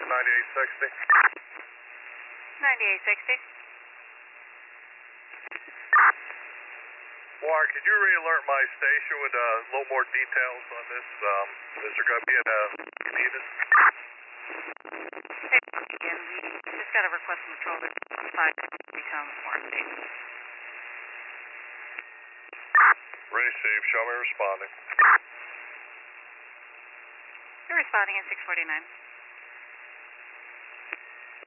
9860. 9860. Warren, could you re-alert my station with a little more details on this? Is there going to be needed? Hey, again, we just got a request from Patrol to 5 become more safe. Receive, show me responding. You're responding at 649.